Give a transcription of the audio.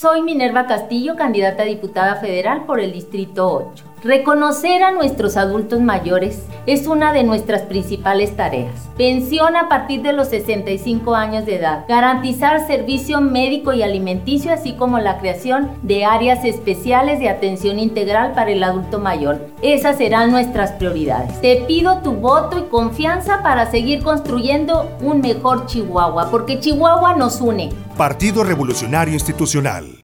Soy Minerva Castillo, candidata a diputada federal por el Distrito 8. Reconocer a nuestros adultos mayores es una de nuestras principales tareas. Pensión a partir de los 65 años de edad. Garantizar servicio médico y alimenticio, así como la creación de áreas especiales de atención integral para el adulto mayor. Esas serán nuestras prioridades. Te pido tu voto y confianza para seguir construyendo un mejor Chihuahua, porque Chihuahua nos une. Partido Revolucionario Institucional.